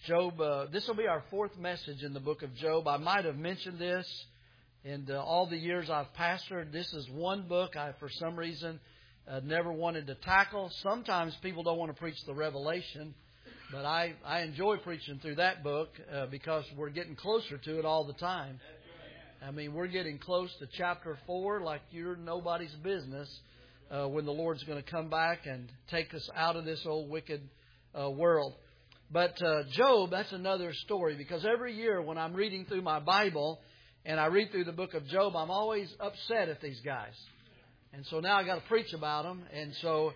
Job, this will be our fourth message in the book of Job. I might have mentioned this in all the years I've pastored. This is one book I, for some reason, never wanted to tackle. Sometimes people don't want to preach the Revelation, but I enjoy preaching through that book because we're getting closer to it all the time. I mean, we're getting close to chapter 4 like you're nobody's business when the Lord's going to come back and take us out of this old wicked world. But Job, that's another story, because every year when I'm reading through my Bible and I read through the book of Job, I'm always upset at these guys. And so now I got to preach about them. And so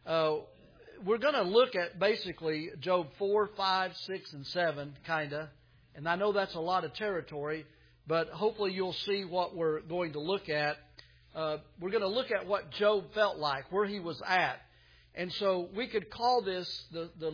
we're going to look at basically Job 4, 5, 6, and 7, kind of. And I know that's a lot of territory, but hopefully you'll see what we're going to look at. We're going to look at what Job felt like, where he was at. And so we could call this the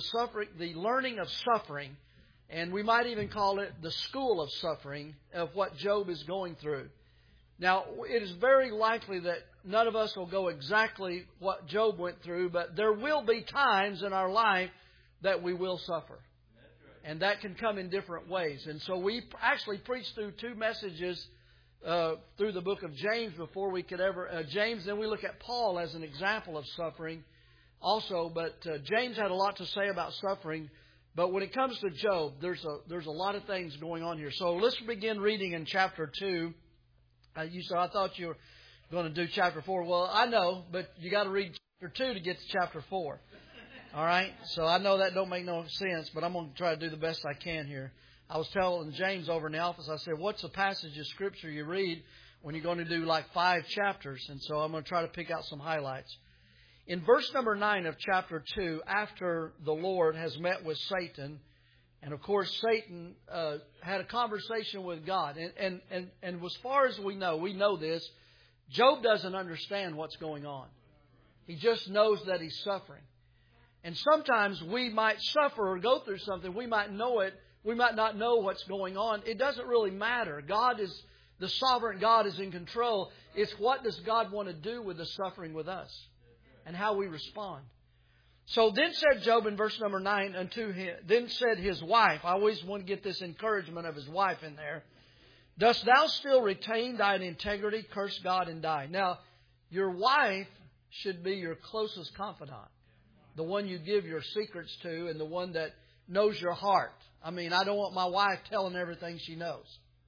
learning of suffering, and we might even call it the school of suffering of what Job is going through. Now, it is very likely that none of us will go exactly what Job went through, but there will be times in our life that we will suffer. And that can come in different ways. And so we actually preached through two messages through the book of James before we could ever... James, then we look at Paul as an example of suffering also. But James had a lot to say about suffering. But when it comes to Job, there's a lot of things going on here. So let's begin reading in chapter 2. You said, I thought you were going to do chapter 4. Well, I know, but you got to read chapter 2 to get to chapter 4. All right? So I know that don't make no sense, but I'm going to try to do the best I can here. I was telling James over in the office, I said, what's a passage of Scripture you read when you're going to do like 5 chapters? And so I'm going to try to pick out some highlights. In verse number 9 of chapter 2, after the Lord has met with Satan, and of course Satan had a conversation with God. And as far as we know this, Job doesn't understand what's going on. He just knows that he's suffering. And sometimes we might suffer or go through something. We might know it. We might not know what's going on. It doesn't really matter. The sovereign God is in control. It's what does God want to do with the suffering with us and how we respond. So then said Job in verse number 9 unto him, then said his wife, I always want to get this encouragement of his wife in there. Dost thou still retain thine integrity? Curse God and die. Now, your wife should be your closest confidant. The one you give your secrets to and the one that knows your heart. I mean, I don't want my wife telling everything she knows.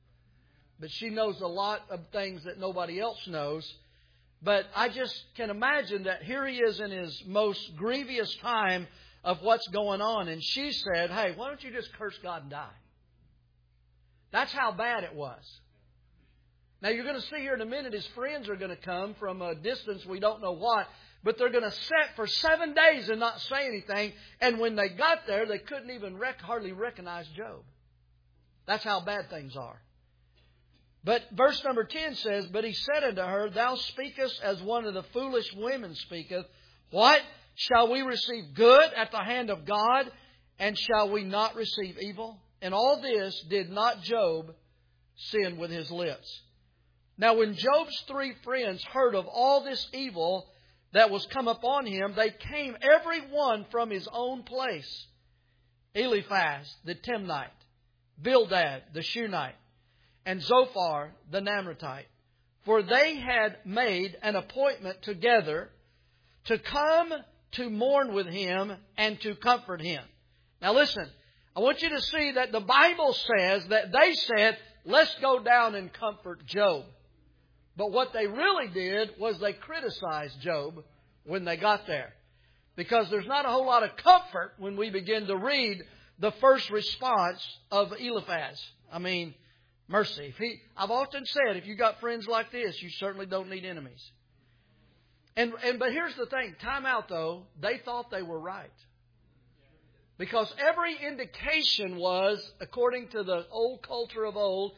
But she knows a lot of things that nobody else knows. But I just can imagine that here he is in his most grievous time of what's going on. And she said, hey, why don't you just curse God and die? That's how bad it was. Now, you're going to see here in a minute his friends are going to come from a distance we don't know what. But they're going to sit for 7 days and not say anything. And when they got there, they couldn't even hardly recognize Job. That's how bad things are. But verse number 10 says, but he said unto her, thou speakest as one of the foolish women speaketh. What? Shall we receive good at the hand of God? And shall we not receive evil? And all this did not Job sin with his lips. Now when Job's 3 friends heard of all this evil that was come upon him, they came every one from his own place. Eliphaz the Timnite, Bildad the Shunammite, and Zophar the Naamathite. For they had made an appointment together to come to mourn with him and to comfort him. Now listen, I want you to see that the Bible says that they said, let's go down and comfort Job. But what they really did was they criticized Job when they got there. Because there's not a whole lot of comfort when we begin to read the first response of Eliphaz. I mean, mercy. I've often said, if you got friends like this, you certainly don't need enemies. But here's the thing. Time out, though. They thought they were right. Because every indication was, according to the old culture of old,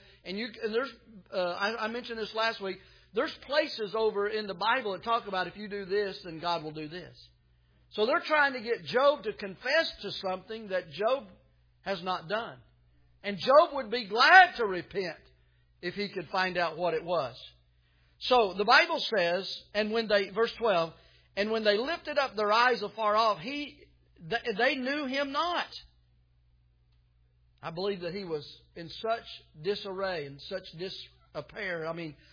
I mentioned this last week, there's places over in the Bible that talk about if you do this, then God will do this. So they're trying to get Job to confess to something that Job has not done. And Job would be glad to repent if he could find out what it was. So the Bible says, verse 12, and when they lifted up their eyes afar off, they knew him not. I believe that he was in such disarray and such disrepair.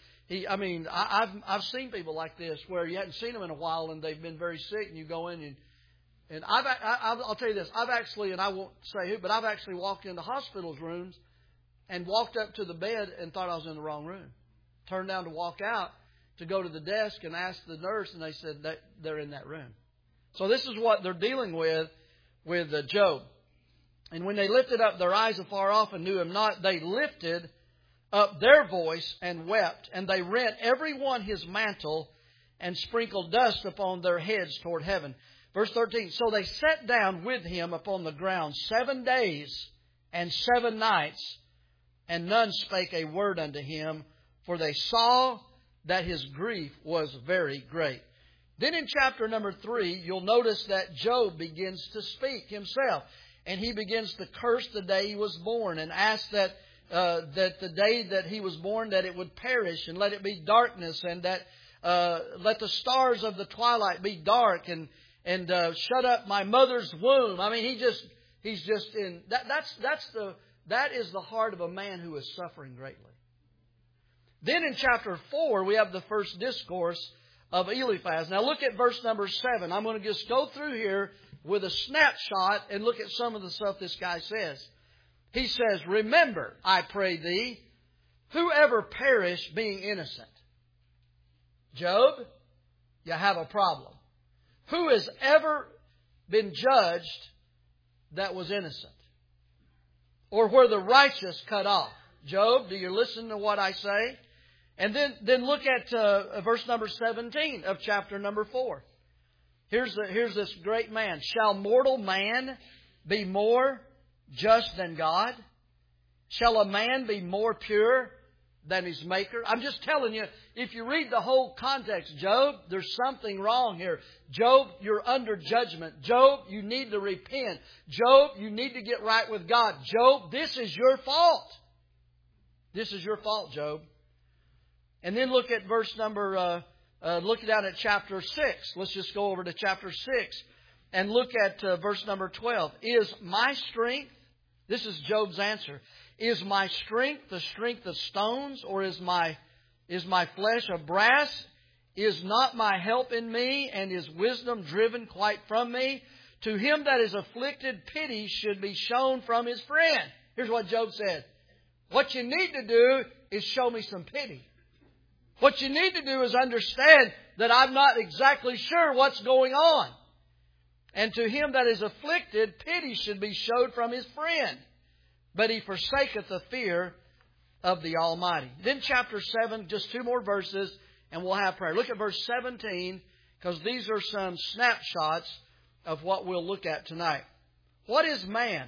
I've seen people like this where you hadn't seen them in a while and they've been very sick, and you go in and I'll tell you this. I've actually, and I won't say who, but I've actually walked into hospitals' rooms and walked up to the bed and thought I was in the wrong room. Turned down to walk out to go to the desk and ask the nurse, and they said that they're in that room. So this is what they're dealing with Job. And when they lifted up their eyes afar off and knew him not, they lifted up their voice and wept, and they rent every one his mantle and sprinkled dust upon their heads toward heaven. Verse 13, so they sat down with him upon the ground 7 days and 7 nights, and none spake a word unto him, for they saw that his grief was very great. Then in chapter number 3, you'll notice that Job begins to speak himself. And he begins to curse the day he was born and ask that the day that he was born, that it would perish and let it be darkness, and that let the stars of the twilight be dark, and shut up my mother's womb. I mean, he's just in that is the heart of a man who is suffering greatly. Then in chapter 4, we have the first discourse of Eliphaz. Now look at verse number 7. I'm going to just go through here with a snapshot and look at some of the stuff this guy says. He says, remember, I pray thee, whoever perished being innocent. Job, you have a problem. Who has ever been judged that was innocent? Or were the righteous cut off? Job, do you listen to what I say? And then look at verse number 17 of chapter number 4. Here's this great man. Shall mortal man be more just than God? Shall a man be more pure than his maker? I'm just telling you, if you read the whole context, Job, there's something wrong here. Job, you're under judgment. Job, you need to repent. Job, you need to get right with God. Job, this is your fault. This is your fault, Job. And then look at verse number, look down at chapter 6. Let's just go over to chapter 6 and look at verse number 12. Is my strength, this is Job's answer, is my strength the strength of stones, or is my flesh of brass? Is not my help in me, and is wisdom driven quite from me? To him that is afflicted, pity should be shown from his friend. Here's what Job said. What you need to do is show me some pity. What you need to do is understand that I'm not exactly sure what's going on. And to him that is afflicted, pity should be showed from his friend. But he forsaketh the fear of the Almighty. Then chapter 7, just 2 more verses, and we'll have prayer. Look at verse 17, because these are some snapshots of what we'll look at tonight. What is man,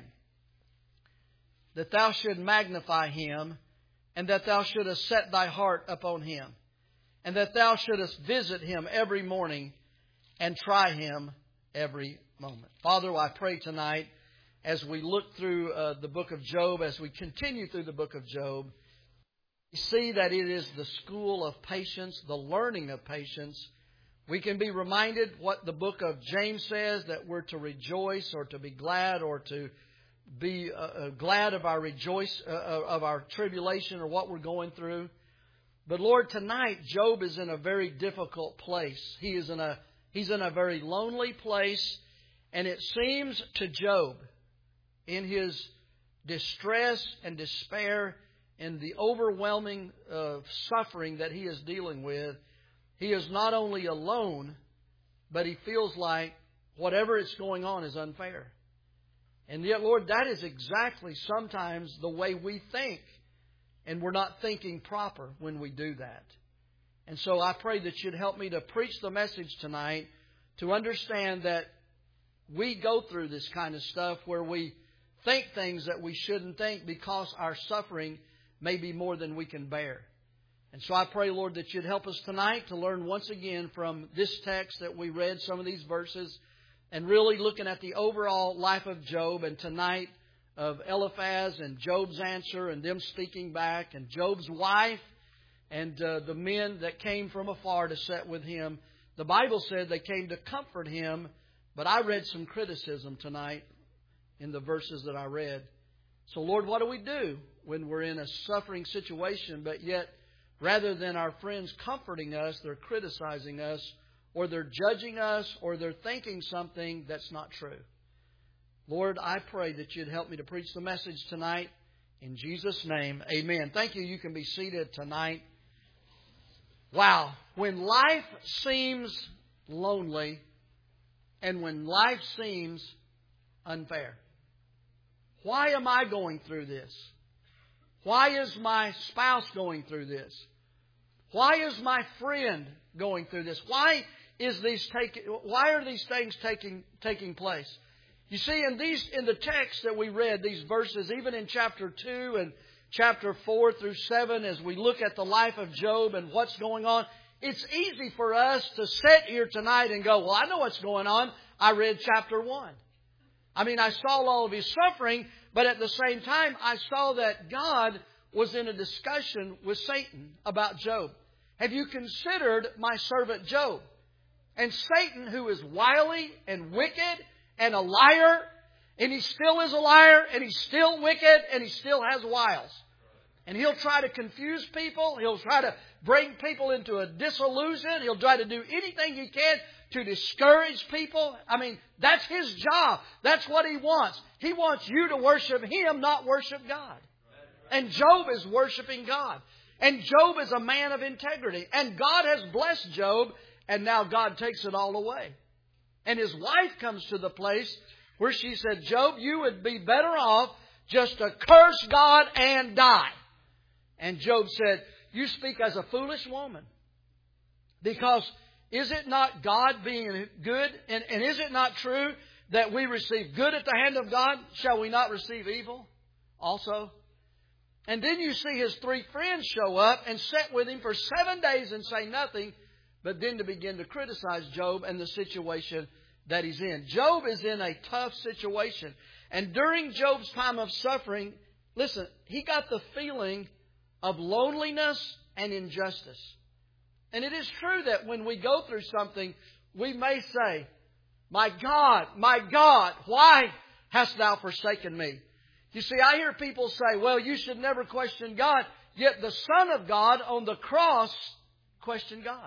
that thou should magnify him, and that thou shouldest set thy heart upon him, and that thou shouldest visit him every morning and try him every moment. Father, I pray tonight as we look through the book of Job, as we continue through the book of Job, we see that it is the school of patience, the learning of patience. We can be reminded what the book of James says, that we're to rejoice or to be glad or to be glad of of our tribulation or what we're going through. But Lord, tonight Job is in a very difficult place. He's in a very lonely place, and it seems to Job, in his distress and despair and the overwhelming suffering that he is dealing with, he is not only alone, but he feels like whatever is going on is unfair. And yet, Lord, that is exactly sometimes the way we think. And we're not thinking proper when we do that. And so I pray that you'd help me to preach the message tonight, to understand that we go through this kind of stuff where we think things that we shouldn't think because our suffering may be more than we can bear. And so I pray, Lord, that you'd help us tonight to learn once again from this text that we read, some of these verses, and really looking at the overall life of Job, and tonight of Eliphaz and Job's answer and them speaking back, and Job's wife and the men that came from afar to sit with him. The Bible said they came to comfort him, but I read some criticism tonight in the verses that I read. So, Lord, what do we do when we're in a suffering situation, but yet rather than our friends comforting us, they're criticizing us, or they're judging us, or they're thinking something that's not true? Lord, I pray that You'd help me to preach the message tonight. In Jesus' name, amen. Thank you. You can be seated tonight. Wow. When life seems lonely and when life seems unfair. Why am I going through this? Why is my spouse going through this? Why is my friend going through this? Why are these things taking place? You see, in the text that we read, these verses, even in chapter 2 and chapter 4 through 7, as we look at the life of Job and what's going on, it's easy for us to sit here tonight and go, well, I know what's going on. I read chapter 1. I mean, I saw all of his suffering, but at the same time, I saw that God was in a discussion with Satan about Job. Have you considered my servant Job? And Satan, who is wily and wicked and a liar, and he still is a liar, and he's still wicked, and he still has wiles. And he'll try to confuse people. He'll try to bring people into a disillusion. He'll try to do anything he can to discourage people. I mean, that's his job. That's what he wants. He wants you to worship him, not worship God. And Job is worshiping God. And Job is a man of integrity. And God has blessed Job, and now God takes it all away. And his wife comes to the place where she said, Job, you would be better off just to curse God and die. And Job said, you speak as a foolish woman. Because is it not God being good? And is it not true that we receive good at the hand of God? Shall we not receive evil also? And then you see his 3 friends show up and sit with him for 7 days and say nothing, but then to begin to criticize Job and the situation that he's in. Job is in a tough situation. And during Job's time of suffering, listen, he got the feeling of loneliness and injustice. And it is true that when we go through something, we may say, my God, why hast thou forsaken me? You see, I hear people say, well, you should never question God. Yet the Son of God on the cross questioned God.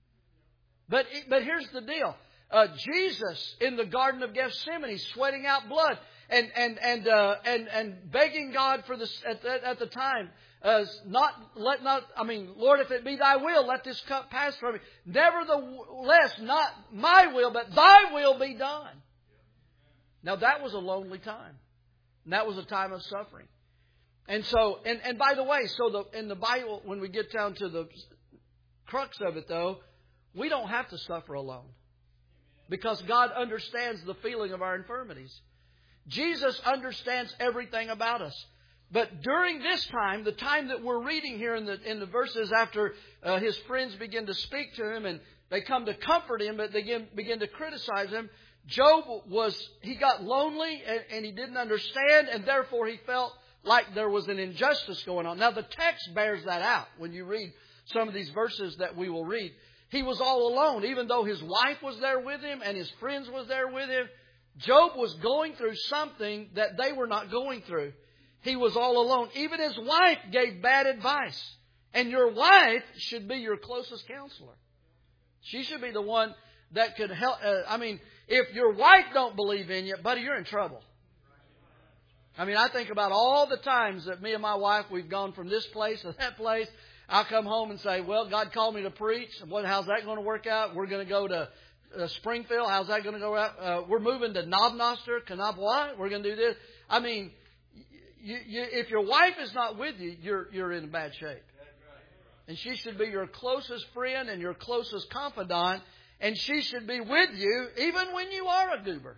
But here's the deal. Jesus in the Garden of Gethsemane sweating out blood and begging God for this at the time. Lord, if it be Thy will, let this cup pass from me. Nevertheless, not my will, but Thy will be done. Now that was a lonely time. And that was a time of suffering. And so, and by the way, in the Bible, when we get down to the crux of it though, we don't have to suffer alone. Because God understands the feeling of our infirmities. Jesus understands everything about us. But during this time, the time that we're reading here in the verses after his friends begin to speak to him and they come to comfort him, but they begin to criticize him, Job he got lonely and he didn't understand, and therefore he felt like there was an injustice going on. Now the text bears that out when you read some of these verses that we will read. He was all alone, even though his wife was there with him and his friends was there with him. Job was going through something that they were not going through. He was all alone. Even his wife gave bad advice. And your wife should be your closest counselor. She should be the one that could help. If your wife don't believe in you, buddy, you're in trouble. I think about all the times that me and my wife, we've gone from this place to that place. I'll come home and say, well, God called me to preach. How's that going to work out? We're going to go to Springfield. How's that going to go out? We're moving to Knobnoster, Kanabwa. We're going to do this. If your wife is not with you, you're in bad shape. And she should be your closest friend and your closest confidant. And she should be with you even when you are a goober.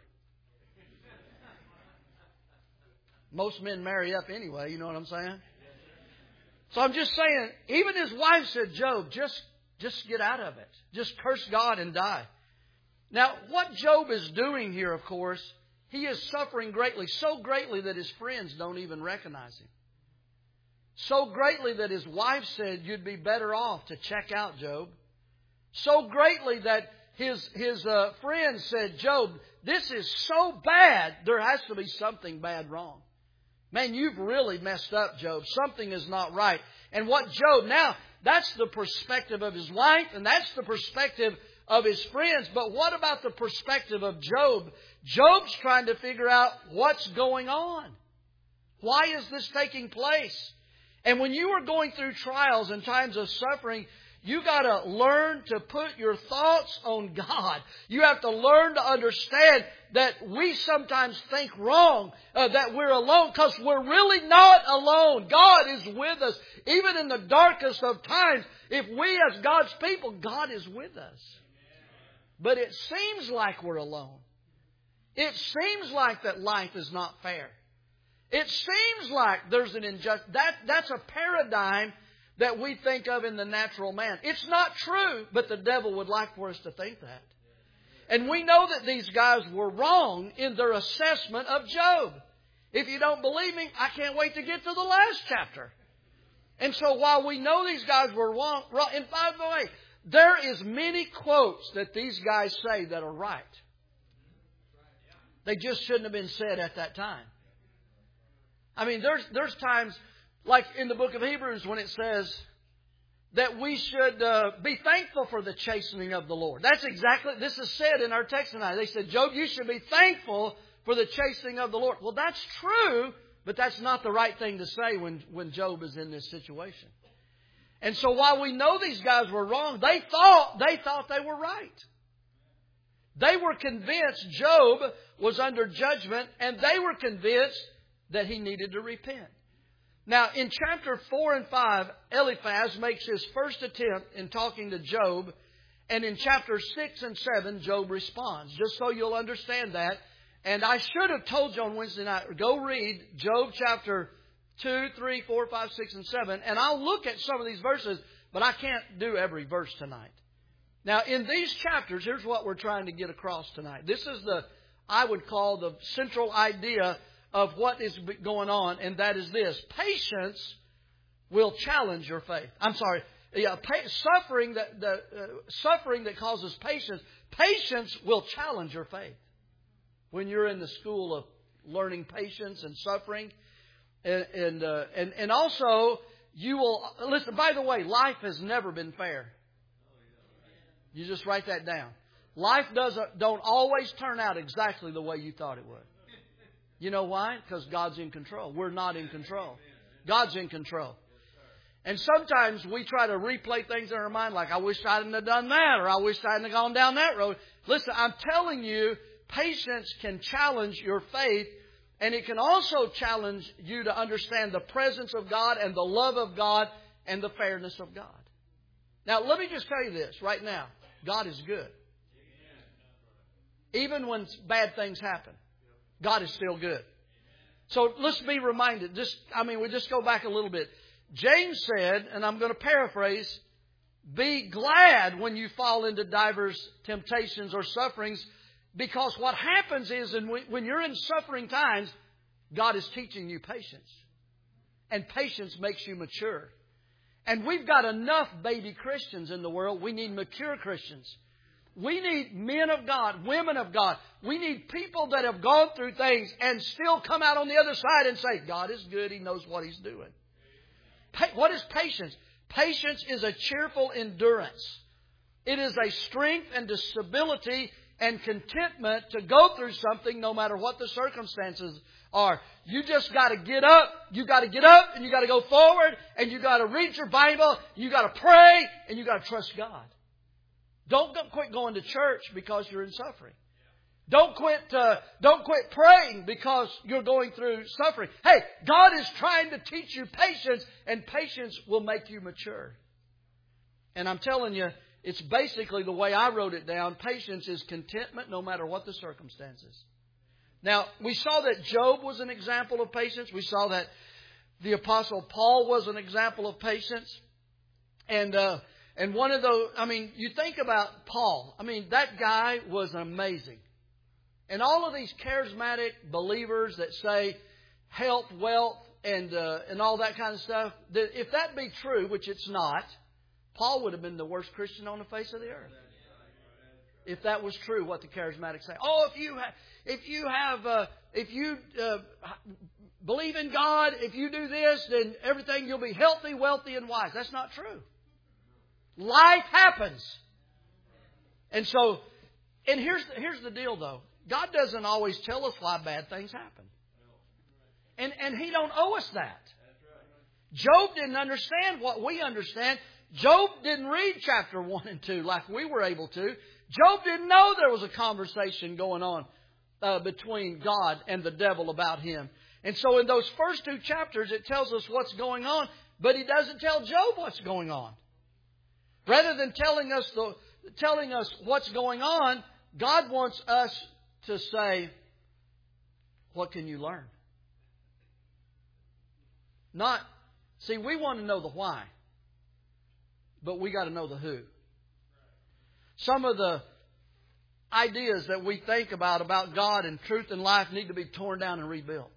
Most men marry up anyway, you know what I'm saying? So I'm just saying, even his wife said, Job, just get out of it. Just curse God and die. Now, what Job is doing here, of course, he is suffering greatly. So greatly that his friends don't even recognize him. So greatly that his wife said, you'd be better off to check out, Job. So greatly that his friends said, Job, this is so bad, there has to be something bad wrong. Man, you've really messed up, Job. Something is not right. And what Job, now, that's the perspective of his wife, and that's the perspective of his friends. But what about the perspective of Job? Job's trying to figure out what's going on. Why is this taking place? And when you are going through trials and times of suffering, you got to learn to put your thoughts on God. You have to learn to understand that we sometimes think wrong, that we're alone, because we're really not alone. God is with us. Even in the darkest of times, if we as God's people, God is with us. But it seems like we're alone. It seems like that life is not fair. It seems like there's an injustice. That's a paradigm that we think of in the natural man. It's not true, but the devil would like for us to think that. And we know that these guys were wrong in their assessment of Job. If you don't believe me, I can't wait to get to the last chapter. And so while we know these guys were wrong, and by the way, there is many quotes that these guys say that are right. They just shouldn't have been said at that time. I mean, there's times, like in the book of Hebrews, when it says that we should be thankful for the chastening of the Lord. That's exactly, this is said in our text tonight. They said, Job, you should be thankful for the chastening of the Lord. Well, that's true, but that's not the right thing to say when Job is in this situation. And so while we know these guys were wrong, they thought they were right. They were convinced Job was under judgment, and they were convinced that he needed to repent. Now, in chapter 4 and 5, Eliphaz makes his first attempt in talking to Job. And in chapter 6 and 7, Job responds. Just so you'll understand that. And I should have told you on Wednesday night, go read Job chapter 2, 3, 4, 5, 6, and 7. And I'll look at some of these verses, but I can't do every verse tonight. Now, in these chapters, here's what we're trying to get across tonight. This is I would call the central idea of what is going on, and that is this. Patience will challenge your faith. I'm sorry. Yeah, suffering that causes patience. Patience will challenge your faith. When you're in the school of learning patience and suffering, and also you will listen. By the way, life has never been fair. You just write that down. Life don't always turn out exactly the way you thought it would. You know why? Because God's in control. We're not in control. God's in control. And sometimes we try to replay things in our mind like, I wish I hadn't have done that, or I wish I hadn't have gone down that road. Listen, I'm telling you, patience can challenge your faith, and it can also challenge you to understand the presence of God and the love of God and the fairness of God. Now, let me just tell you this right now. God is good. Even when bad things happen, God is still good. So let's be reminded. We just go back a little bit. James said, and I'm going to paraphrase, be glad when you fall into divers temptations or sufferings, because what happens is when you're in suffering times, God is teaching you patience. And patience makes you mature. And we've got enough baby Christians in the world. We need mature Christians. We need men of God, women of God. We need people that have gone through things and still come out on the other side and say, God is good. He knows what He's doing. What is patience? Patience is a cheerful endurance. It is a strength and a stability and contentment to go through something no matter what the circumstances are. You just got to get up. You got to get up and you got to go forward and you got to read your Bible. You got to pray and you got to trust God. Don't quit going to church because you're in suffering. Don't quit praying because you're going through suffering. Hey, God is trying to teach you patience, and patience will make you mature. And I'm telling you, it's basically the way I wrote it down. Patience is contentment no matter what the circumstances. Now, we saw that Job was an example of patience. We saw that the Apostle Paul was an example of patience. And one of those, you think about Paul. That guy was amazing. And all of these charismatic believers that say health, wealth, and all that kind of stuff, that if that be true, which it's not, Paul would have been the worst Christian on the face of the earth. If that was true, what the charismatics say. Oh, if you believe in God. If you do this, then everything, you'll be healthy, wealthy, and wise. That's not true. Life happens. And so, and here's the deal though. God doesn't always tell us why bad things happen. And He don't owe us that. Job didn't understand what we understand. Job didn't read chapter 1 and 2 like we were able to. Job didn't know there was a conversation going on between God and the devil about him. And so in those first 2 chapters, it tells us what's going on, but He doesn't tell Job what's going on. Rather than telling us what's going on, God wants us to say, what can you learn? See, we want to know the why, but we got to know the who. Some of the ideas that we think about God and truth and life need to be torn down and rebuilt.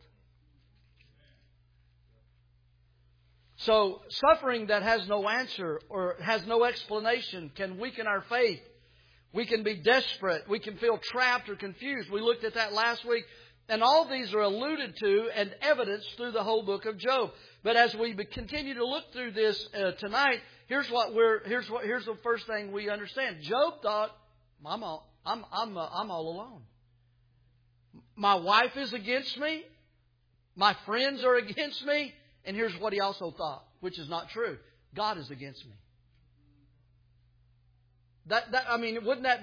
So suffering that has no answer or has no explanation can weaken our faith. We can be desperate. We can feel trapped or confused. We looked at that last week. And all these are alluded to and evidenced through the whole book of Job. But as we continue to look through this tonight, here's the first thing we understand. Job thought, I'm all alone. My wife is against me. My friends are against me. And here's what he also thought, which is not true. God is against me. Wouldn't that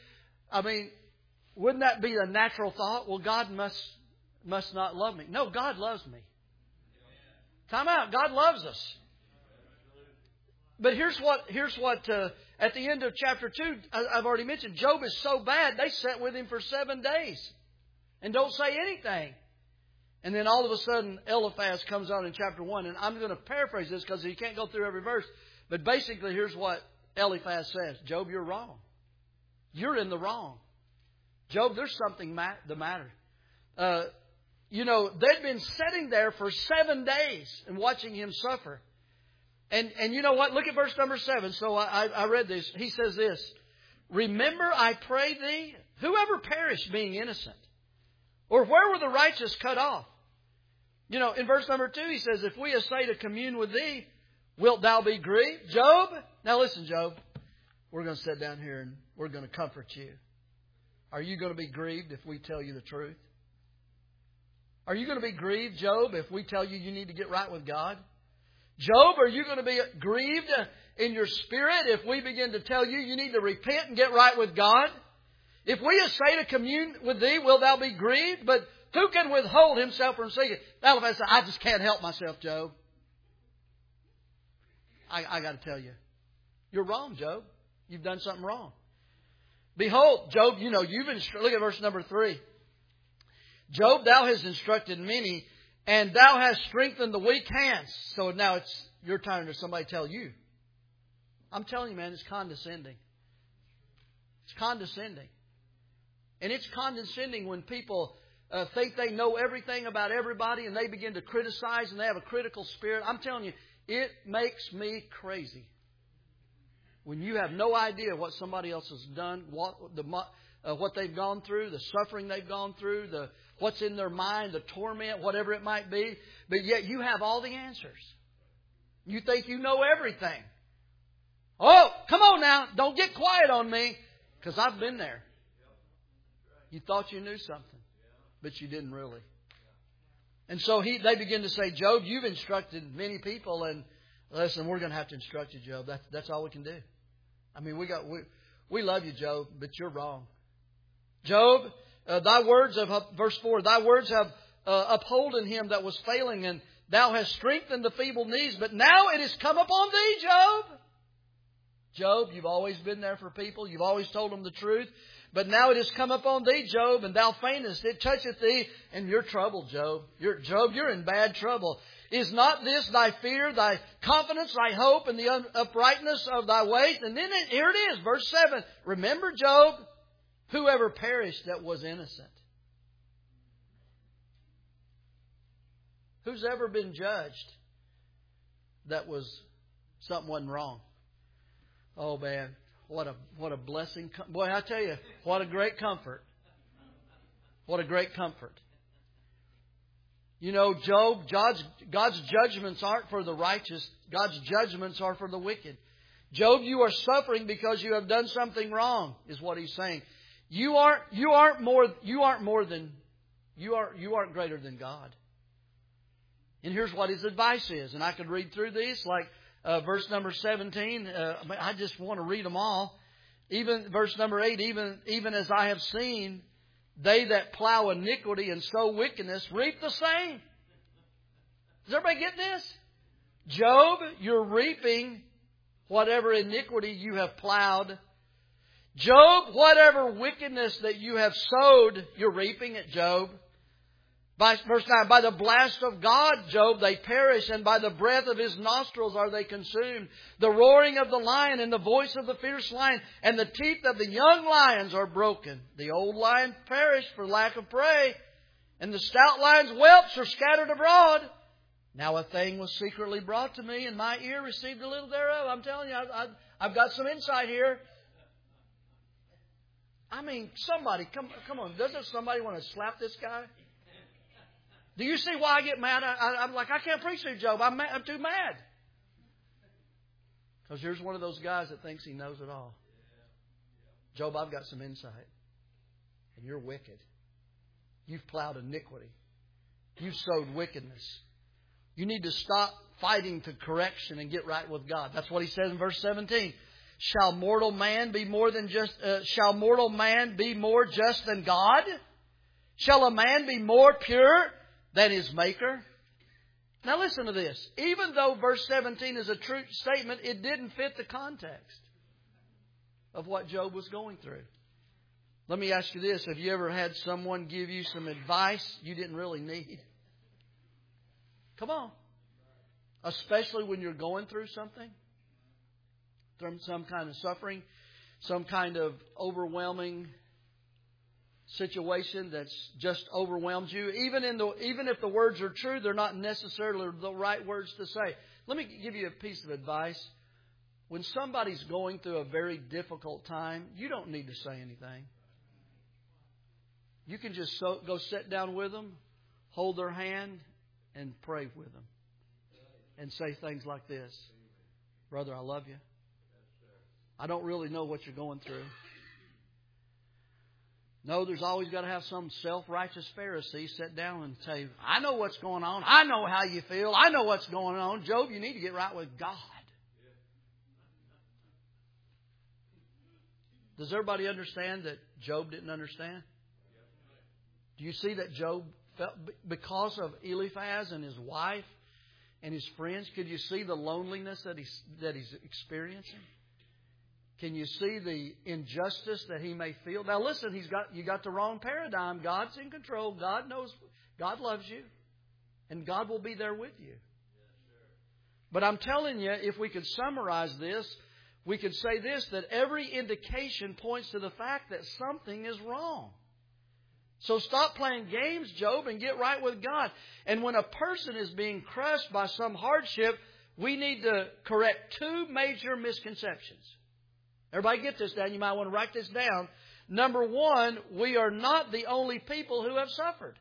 be the natural thought? Well, God must not love me. No, God loves me. Time out. God loves us. But here's what at the end of chapter 2, I've already mentioned, Job is so bad, they sat with him for 7 days and don't say anything. And then all of a sudden, Eliphaz comes on in chapter 1. And I'm going to paraphrase this because you can't go through every verse. But basically, here's what Eliphaz says. Job, you're wrong. You're in the wrong. Job, there's something the matter. They'd been sitting there for 7 days and watching him suffer. And you know what? Look at verse number 7. So I read this. He says this. Remember, I pray thee, whoever perished being innocent? Or where were the righteous cut off? In verse number 2, he says, if we essay to commune with thee, wilt thou be grieved? Job, now listen, Job, we're going to sit down here and we're going to comfort you. Are you going to be grieved if we tell you the truth? Are you going to be grieved, Job, if we tell you need to get right with God? Job, are you going to be grieved in your spirit if we begin to tell you need to repent and get right with God? If we essay to commune with thee, will thou be grieved? But who can withhold himself from seeking? Eliphaz said, I just can't help myself, Job. I got to tell you, you're wrong, Job. You've done something wrong. Behold, Job, look at verse number 3. Job, thou hast instructed many, and thou hast strengthened the weak hands. So now it's your turn to somebody tell you. I'm telling you, man, it's condescending. It's condescending. And it's condescending when people think they know everything about everybody and they begin to criticize and they have a critical spirit. I'm telling you, it makes me crazy. When you have no idea what somebody else has done, what they've gone through, the suffering they've gone through, what's in their mind, the torment, whatever it might be, but yet you have all the answers. You think you know everything. Oh, come on now, don't get quiet on me, because I've been there. You thought you knew something, but you didn't really. And so they begin to say, Job, you've instructed many people, and listen, we're going to have to instruct you, Job. That's all we can do. We love you, Job, but you're wrong. Job, thy words of verse 4, thy words have upholden him that was failing, and thou hast strengthened the feeble knees, but now it has come upon thee, Job. Job, you've always been there for people. You've always told them the truth. But now it has come upon thee, Job, and thou faintest. It toucheth thee, and you're troubled, Job. You're in bad trouble. Is not this thy fear, thy confidence, thy hope, and the uprightness of thy ways? And then here it is, verse 7. Remember, Job, whoever perished that was innocent. Who's ever been judged that something wasn't wrong? Oh, man. What a blessing. Boy, I tell you, what a great comfort. What a great comfort. You know, Job, God's judgments aren't for the righteous. God's judgments are for the wicked. Job, you are suffering because you have done something wrong, is what he's saying. You aren't greater than God. And here's what his advice is. And I could read through these, like verse number 17. I just want to read them all. Even verse number 8, even as I have seen, they that plow iniquity and sow wickedness reap the same. Does everybody get this? Job, you're reaping whatever iniquity you have plowed. Job, whatever wickedness that you have sowed, you're reaping it, Job. Verse 9, by the blast of God, Job, they perish, and by the breath of His nostrils are they consumed. The roaring of the lion and the voice of the fierce lion and the teeth of the young lions are broken. The old lion perished for lack of prey, and the stout lion's whelps are scattered abroad. Now a thing was secretly brought to me, and my ear received a little thereof. I'm telling you, I've got some insight here. I mean, somebody, come on, doesn't somebody want to slap this guy? Do you see why I get mad? I'm like, I can't preach to you, Job. I'm too mad. Because here's one of those guys that thinks he knows it all. Job, I've got some insight. And you're wicked. You've plowed iniquity. You've sowed wickedness. You need to stop fighting to correction and get right with God. That's what he says in verse 17. Shall mortal man be more just than God? Shall a man be more pure than his Maker? Now listen to this. Even though verse 17 is a true statement, it didn't fit the context of what Job was going through. Let me ask you this. Have you ever had someone give you some advice you didn't really need? Come on. Especially when you're going through something. Some kind of suffering. Some kind of overwhelming situation that's just overwhelmed you. Even if the words are true, they're not necessarily the right words to say. Let me give you a piece of advice. When somebody's going through a very difficult time, you don't need to say anything. You can just go sit down with them, hold their hand, and pray with them. And say things like this. Brother, I love you. I don't really know what you're going through. No, there's always got to have some self-righteous Pharisee sit down and say, I know what's going on. I know how you feel. I know what's going on. Job, you need to get right with God. Does everybody understand that Job didn't understand? Do you see that Job felt, because of Eliphaz and his wife and his friends, could you see the loneliness that he's experiencing? Can you see the injustice that he may feel? Now listen, you got the wrong paradigm. God's in control. God knows. God loves you. And God will be there with you. But I'm telling you, if we could summarize this, we could say this, that every indication points to the fact that something is wrong. So stop playing games, Job, and get right with God. And when a person is being crushed by some hardship, we need to correct two major misconceptions. Everybody get this down. You might want to write this down. Number one, we are not the only people who have suffered.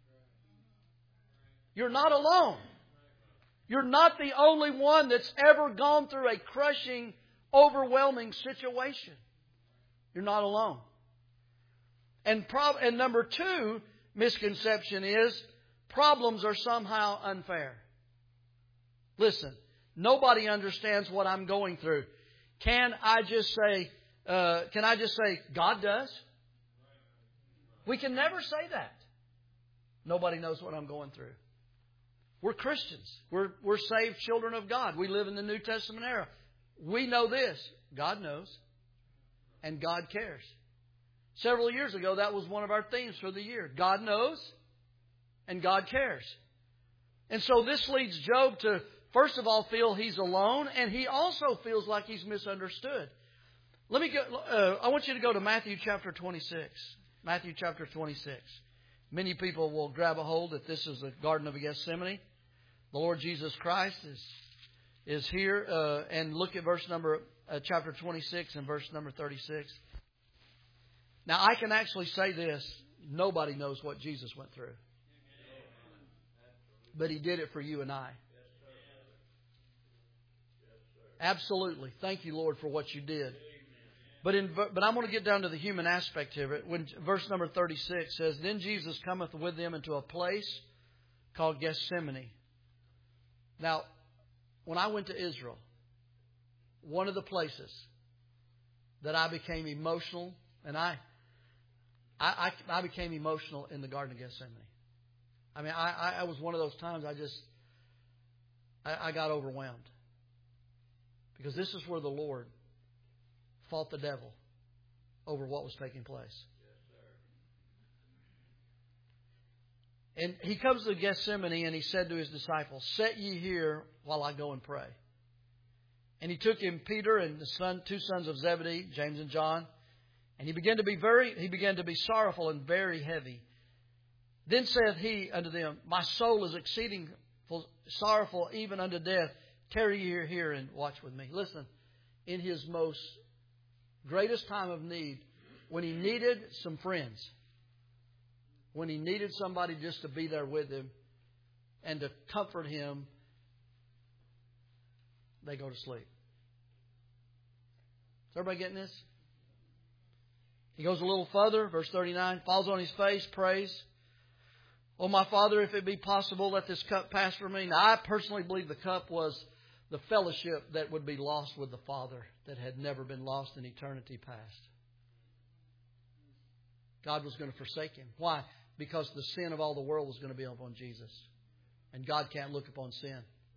You're not alone. You're not the only one that's ever gone through a crushing, overwhelming situation. You're not alone. And number two misconception is problems are somehow unfair. Listen, nobody understands what I'm going through. Can I just say God does? We can never say that. Nobody knows what I'm going through. We're Christians. We're saved children of God. We live in the New Testament era. We know this. God knows. And God cares. Several years ago, that was one of our themes for the year. God knows and God cares. And so this leads Job to, first of all, feel he's alone, and he also feels like he's misunderstood. I want you to go to Matthew chapter 26. Matthew chapter 26. Many people will grab a hold that this is the Garden of Gethsemane. The Lord Jesus Christ is here, and look at chapter 26 and verse number 36. Now, I can actually say this. Nobody knows what Jesus went through. But He did it for you and I. Absolutely. Thank you, Lord, for what you did. But I'm going to get down to the human aspect of it. When verse number 36 says, Then Jesus cometh with them into a place called Gethsemane. Now, when I went to Israel, one of the places that I became emotional, and I became emotional in the Garden of Gethsemane. I mean, I was one of those times I got overwhelmed. Because this is where the Lord fought the devil over what was taking place. And He comes to Gethsemane and He said to His disciples, Set ye here while I go and pray. And He took Him, Peter and the two sons of Zebedee, James and John, and He began to be sorrowful and very heavy. Then saith He unto them, My soul is exceeding sorrowful even unto death. Tarry ye here and watch with me. Listen, in His most greatest time of need, when He needed some friends, when He needed somebody just to be there with Him and to comfort Him, they go to sleep. Is everybody getting this? He goes a little further, verse 39, falls on His face, prays. Oh, my Father, if it be possible, let this cup pass from me. Now, I personally believe the cup was the fellowship that would be lost with the Father that had never been lost in eternity past. God was going to forsake Him. Why? Because the sin of all the world was going to be upon Jesus. And God can't look upon sin.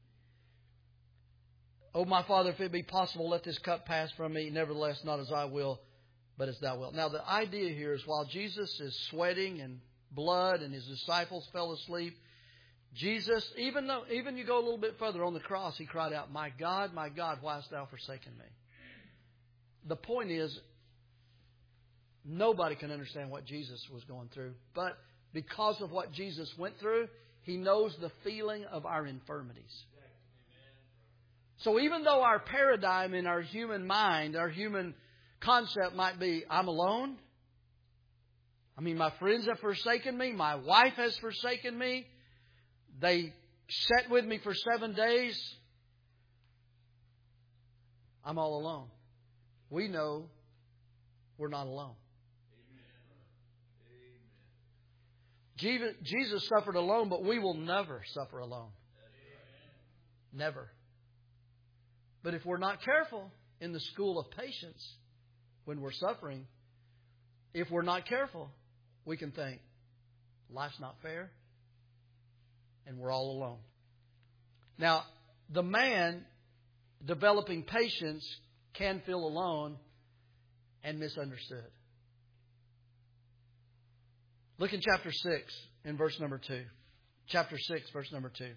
Oh, my Father, if it be possible, let this cup pass from me. Nevertheless, not as I will, but as Thou wilt. Now, the idea here is while Jesus is sweating and blood and His disciples fell asleep, Jesus, even you go a little bit further on the cross, He cried out, my God, why hast Thou forsaken me? The point is, nobody can understand what Jesus was going through. But because of what Jesus went through, He knows the feeling of our infirmities. So even though our paradigm in our human mind, our human concept might be, I'm alone. I mean, my friends have forsaken me. My wife has forsaken me. They sat with me for 7 days. I'm all alone. We know we're not alone. Jesus suffered alone, but we will never suffer alone. Never. But if we're not careful in the school of patience, when we're suffering, if we're not careful, we can think, life's not fair, and we're all alone. Now, the man developing patience can feel alone and misunderstood. Look in chapter 6 in verse number 2. Chapter 6, verse number 2.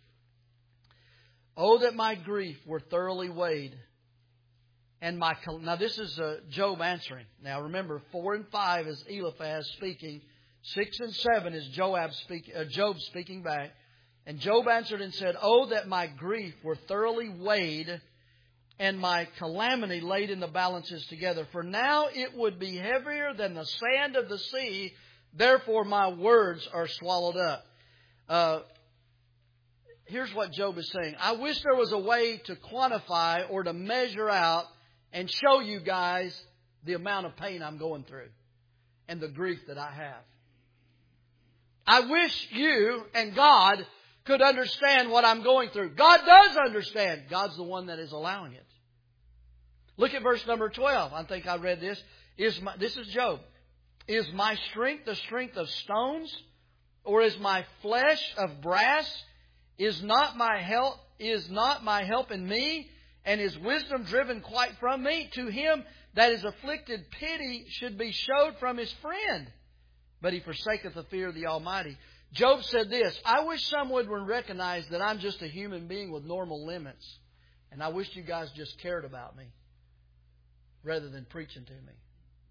Oh, that my grief were thoroughly weighed. Now this is Job answering. Now remember, 4 and 5 is Eliphaz speaking. 6 and 7 is Job speaking back. And Job answered and said, Oh, that my grief were thoroughly weighed and my calamity laid in the balances together. For now it would be heavier than the sand of the sea. Therefore my words are swallowed up. Here's what Job is saying. I wish there was a way to quantify or to measure out and show you guys the amount of pain I'm going through and the grief that I have. I wish you and God could understand what I'm going through. God does understand. God's the one that is allowing it. Look at verse number 12. I think I read this. This is Job. Is my strength the strength of stones? Or is my flesh of brass? Is not my help in me? And is wisdom driven quite from me? To him that is afflicted, pity should be showed from his friend. But he forsaketh the fear of the Almighty. Job said this, I wish someone would recognize that I'm just a human being with normal limits. And I wish you guys just cared about me rather than preaching to me.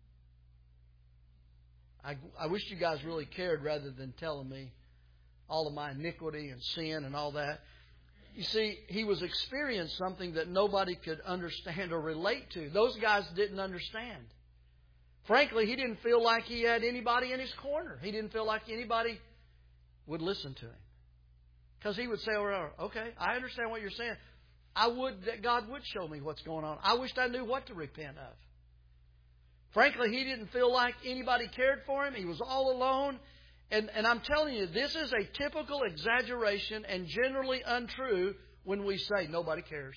I wish you guys really cared rather than telling me all of my iniquity and sin and all that. You see, he was experiencing something that nobody could understand or relate to. Those guys didn't understand. Frankly, he didn't feel like he had anybody in his corner. He didn't feel like anybody would listen to him. Because he would say, oh, okay, I understand what you're saying. I would that God would show me what's going on. I wished I knew what to repent of. Frankly, he didn't feel like anybody cared for him. He was all alone. And I'm telling you, this is a typical exaggeration and generally untrue when we say nobody cares.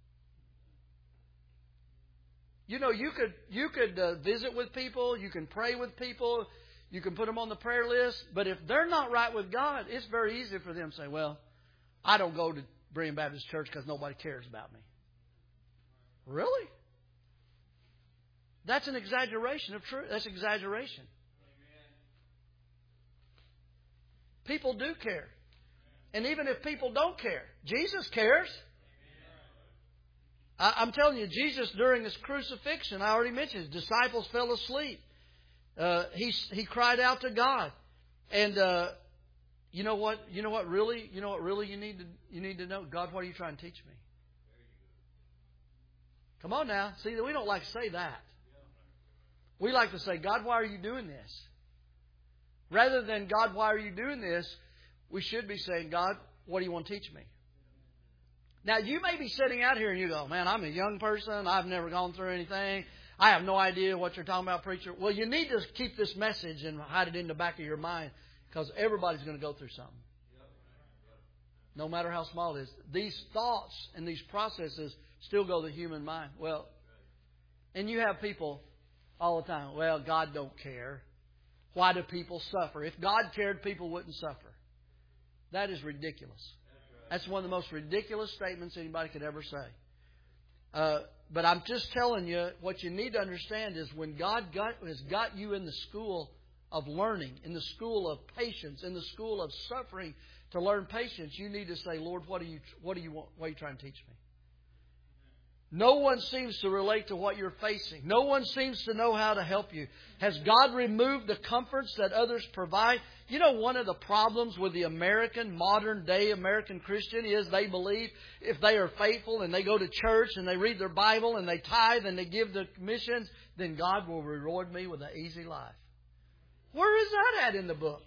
You know, you could visit with people, you can pray with people, you can put them on the prayer list, but if they're not right with God, it's very easy for them to say, well, I don't go to Berean Baptist Church because nobody cares about me. Really? That's an exaggeration of truth. That's exaggeration. People do care. And even if people don't care, Jesus cares. I'm telling you, Jesus during His crucifixion, I already mentioned, His disciples fell asleep. He cried out to God. And you know what really you need to know? God, what are you trying to teach me? Come on now. See, we don't like to say that. We like to say, God, why are you doing this? Rather than, God, why are you doing this? We should be saying, God, what do you want to teach me? Now, you may be sitting out here and you go, man, I'm a young person. I've never gone through anything. I have no idea what you're talking about, preacher. Well, you need to keep this message and hide it in the back of your mind because everybody's going to go through something. No matter how small it is. These thoughts and these processes still go to the human mind. Well, and you have people all the time, well, God don't care. Why do people suffer? If God cared, people wouldn't suffer. That is ridiculous. That's one of the most ridiculous statements anybody could ever say. But I'm just telling you, what you need to understand is when God has got you in the school of learning, in the school of patience, in the school of suffering to learn patience, you need to say, Lord, what are you trying to teach me? No one seems to relate to what you're facing. No one seems to know how to help you. Has God removed the comforts that others provide? You know, one of the problems with the modern day American Christian is they believe if they are faithful and they go to church and they read their Bible and they tithe and they give the missions, then God will reward me with an easy life. Where is that at in the book?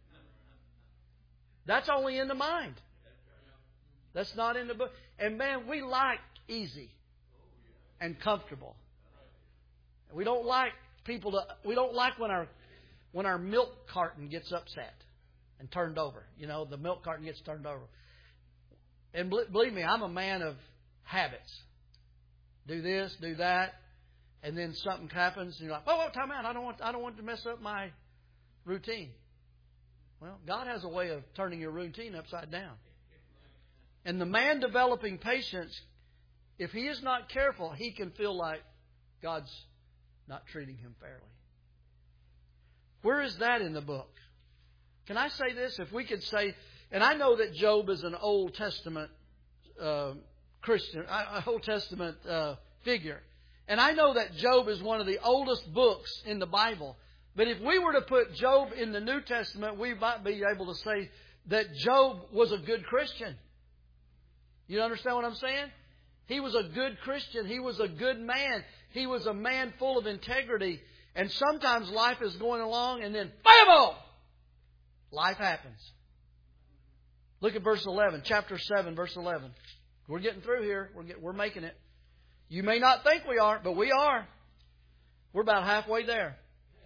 That's only in the mind. That's not in the book. And man, we like easy and comfortable. We don't like we don't like when our milk carton gets upset and turned over. You know, the milk carton gets turned over. And believe me, I'm a man of habits. Do this, do that, and then something happens, and you're like, "Oh, time out! I don't want to mess up my routine." Well, God has a way of turning your routine upside down. And the man developing patience, if he is not careful, he can feel like God's not treating him fairly. Where is that in the book? Can I say this? If we could say, and I know that Job is an Old Testament Christian, Old Testament figure. And I know that Job is one of the oldest books in the Bible. But if we were to put Job in the New Testament, we might be able to say that Job was a good Christian. You understand what I'm saying? He was a good Christian. He was a good man. He was a man full of integrity. And sometimes life is going along and then, bam! Life happens. Look at verse 11. Chapter 7, verse 11. We're getting through here. We're making it. You may not think we are, but we are. We're about halfway there.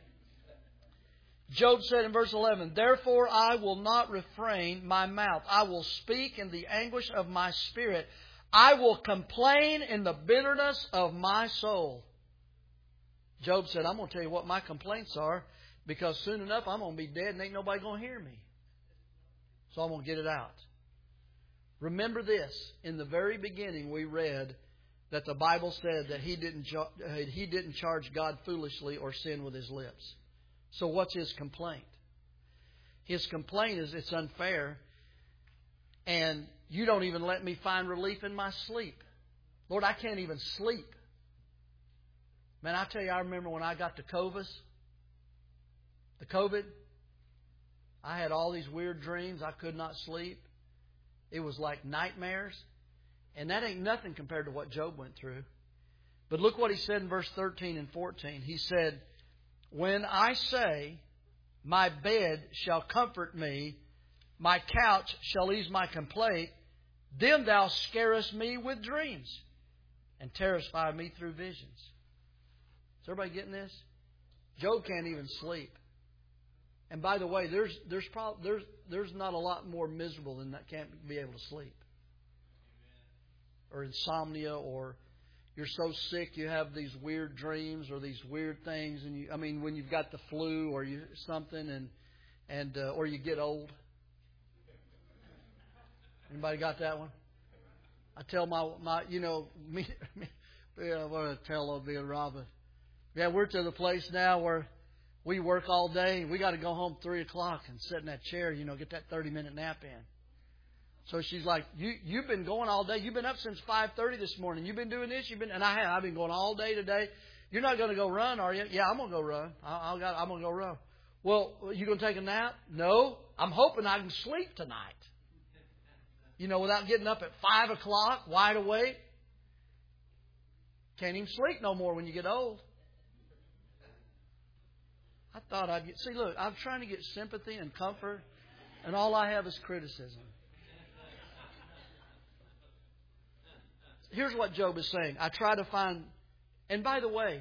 Job said in verse 11, "Therefore I will not refrain my mouth. I will speak in the anguish of my spirit. I will complain in the bitterness of my soul." Job said, "I'm going to tell you what my complaints are, because soon enough I'm going to be dead and ain't nobody going to hear me. So I'm going to get it out." Remember this. In the very beginning we read that the Bible said that he didn't charge God foolishly or sin with his lips. So what's his complaint? His complaint is it's unfair, and you don't even let me find relief in my sleep. Lord, I can't even sleep. Man, I tell you, I remember when I got the COVID, I had all these weird dreams. I could not sleep. It was like nightmares. And that ain't nothing compared to what Job went through. But look what he said in verse 13 and 14. He said, "When I say, my bed shall comfort me, My couch shall ease my complaint. Then thou scarest me with dreams, and terrify me through visions. Is everybody getting this? Job can't even sleep. And by the way, there's not a lot more miserable than that can't be able to sleep. Or insomnia, or you're so sick you have these weird dreams or these weird things, and when you've got the flu or something, and or you get old. Anybody got that one? I tell me, I want to tell old Bill Robin. Yeah, we're to the place now where we work all day and we got to go home 3 o'clock and sit in that chair, get that 30-minute nap in. So she's like, you've been going all day. You've been up since 5:30 this morning. You've been doing this. And I've been going all day today. You're not going to go run, are you? Yeah, I'm going to go run. I'm going to go run. Well, you going to take a nap? No. I'm hoping I can sleep tonight. Without getting up at 5 o'clock, wide awake. Can't even sleep no more when you get old. I thought I'd get... See, look, I'm trying to get sympathy and comfort, and all I have is criticism. Here's what Job is saying. I try to find... And by the way,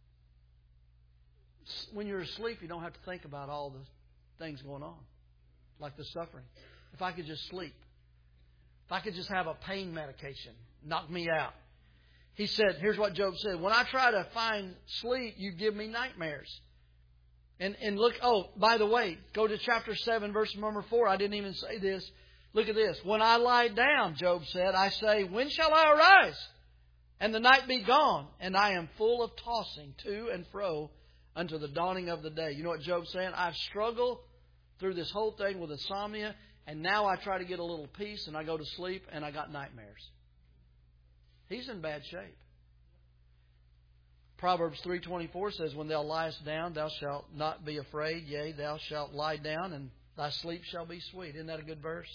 when you're asleep, you don't have to think about all the things going on, like the suffering. If I could just sleep. If I could just have a pain medication, knock me out. He said, here's what Job said. When I try to find sleep, you give me nightmares. And look, by the way, go to chapter 7, verse number 4. I didn't even say this. Look at this. When I lie down, Job said, I say, when shall I arise? And the night be gone, and I am full of tossing to and fro unto the dawning of the day. You know what Job's saying? I've struggled through this whole thing with insomnia. And now I try to get a little peace and I go to sleep and I got nightmares. He's in bad shape. Proverbs 3:24 says, when thou liest down, thou shalt not be afraid. Yea, thou shalt lie down and thy sleep shall be sweet. Isn't that a good verse?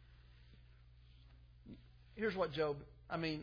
Here's what Job, in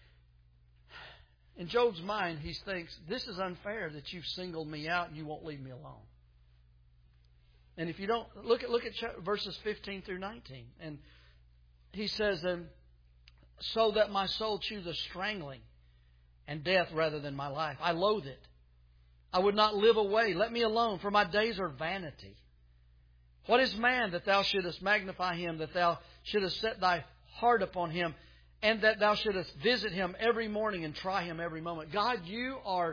Job's mind, he thinks, this is unfair that you've singled me out and you won't leave me alone. And if you don't, look at verses 15 through 19. And he says, so that my soul chooses strangling and death rather than my life. I loathe it. I would not live away. Let me alone, for my days are vanity. What is man that thou shouldest magnify him, that thou shouldest set thy heart upon him, and that thou shouldest visit him every morning and try him every moment? God, you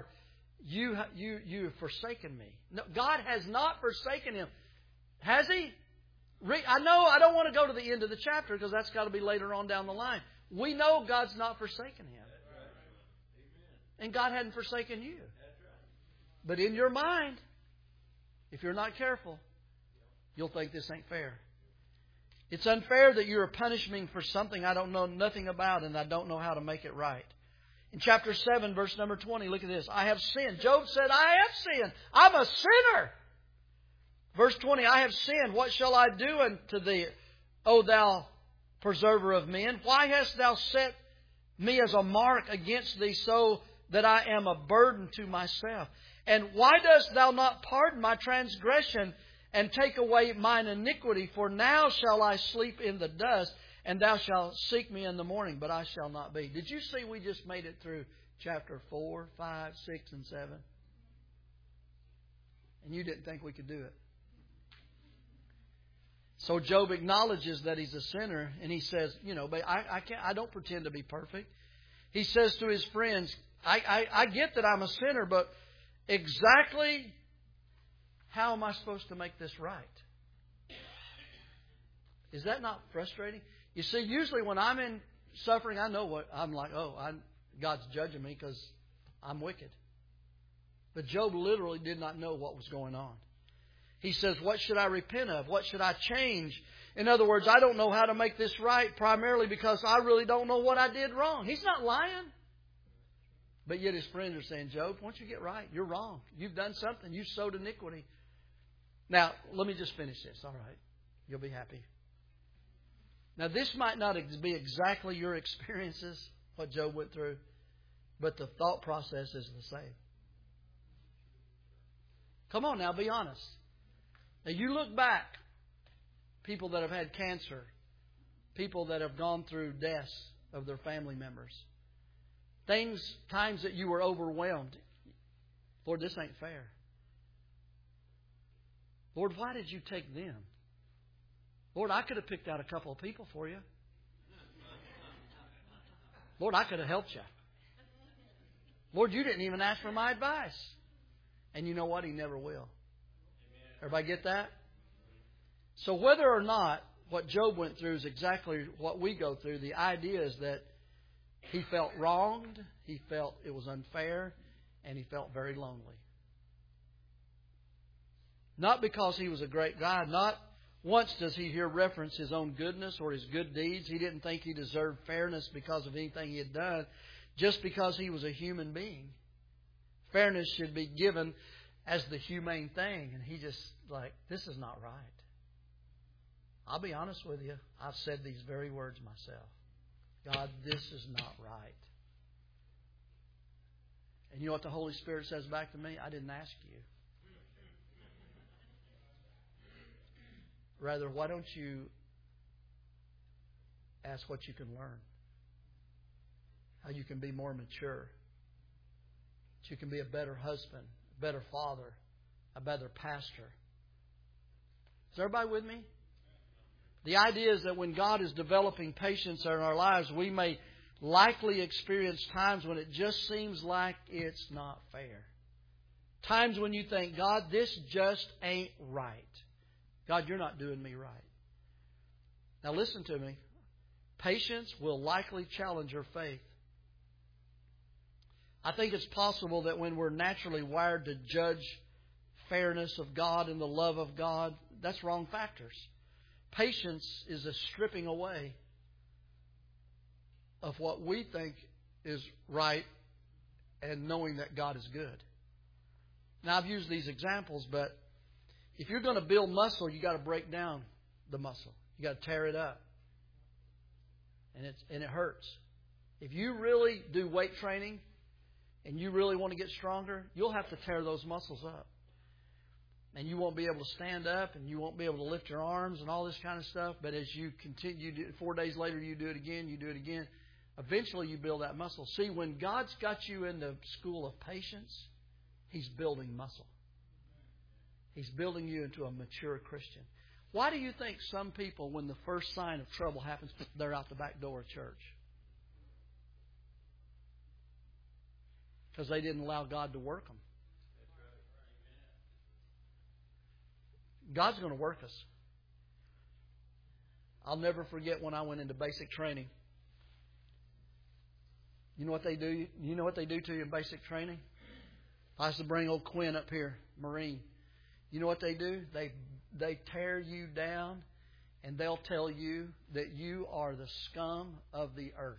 have forsaken me. No, God has not forsaken him. Has He? I know I don't want to go to the end of the chapter because that's got to be later on down the line. We know God's not forsaken him. And God hadn't forsaken you. But in your mind, if you're not careful, you'll think this ain't fair. It's unfair that you're punishing me for something I don't know nothing about and I don't know how to make it right. In chapter 7, verse number 20, look at this. I have sinned. Job said, I have sinned. I'm a sinner. Verse 20, I have sinned. What shall I do unto thee, O thou preserver of men? Why hast thou set me as a mark against thee, so that I am a burden to myself? And why dost thou not pardon my transgression and take away mine iniquity? For now shall I sleep in the dust, and thou shalt seek me in the morning, but I shall not be. Did you see we just made it through chapter 4, 5, 6, and 7? And you didn't think we could do it. So Job acknowledges that he's a sinner, and he says, but I don't pretend to be perfect. He says to his friends, I get that I'm a sinner, but exactly how am I supposed to make this right? Is that not frustrating? You see, usually when I'm in suffering, I know what I'm like. God's judging me because I'm wicked. But Job literally did not know what was going on. He says, what should I repent of? What should I change? In other words, I don't know how to make this right, primarily because I really don't know what I did wrong. He's not lying. But yet his friends are saying, Job, once you get right, you're wrong. You've done something. You've sowed iniquity. Now, let me just finish this. All right. You'll be happy. Now, this might not be exactly your experiences, what Job went through, but the thought process is the same. Come on now, be honest. Now, you look back people that have had cancer, people that have gone through deaths of their family members. Times that you were overwhelmed. Lord, this ain't fair. Lord, why did you take them? Lord, I could have picked out a couple of people for you. Lord, I could have helped you. Lord, you didn't even ask for my advice. And you know what? He never will. Everybody get that? So whether or not what Job went through is exactly what we go through, the idea is that he felt wronged, he felt it was unfair, and he felt very lonely. Not because he was a great guy. Not once does he hear reference his own goodness or his good deeds. He didn't think he deserved fairness because of anything he had done, just because he was a human being. Fairness should be given as the humane thing. And he just this is not right. I'll be honest with you. I've said these very words myself. God, this is not right. And you know what the Holy Spirit says back to me? I didn't ask you. Rather, why don't you ask what you can learn? How you can be more mature. That you can be a better husband, a better father, a better pastor. Is everybody with me? The idea is that when God is developing patience in our lives, we may likely experience times when it just seems like it's not fair. Times when you think, God, this just ain't right. God, you're not doing me right. Now listen to me. Patience will likely challenge your faith. I think it's possible that when we're naturally wired to judge fairness of God and the love of God, that's wrong factors. Patience is a stripping away of what we think is right and knowing that God is good. Now, I've used these examples, but if you're going to build muscle, you've got to break down the muscle. You've got to tear it up. And it hurts. If you really do weight training and you really want to get stronger, you'll have to tear those muscles up. And you won't be able to stand up, and you won't be able to lift your arms and all this kind of stuff. But as you continue, 4 days later, you do it again. Eventually, you build that muscle. See, when God's got you in the school of patience, He's building muscle. He's building you into a mature Christian. Why do you think some people, when the first sign of trouble happens, they're out the back door of church? Because they didn't allow God to work them. God's going to work us. I'll never forget when I went into basic training. You know what they do? You know what they do to you in basic training? I used to bring old Quinn up here, Marine. You know what they do? They tear you down, and they'll tell you that you are the scum of the earth.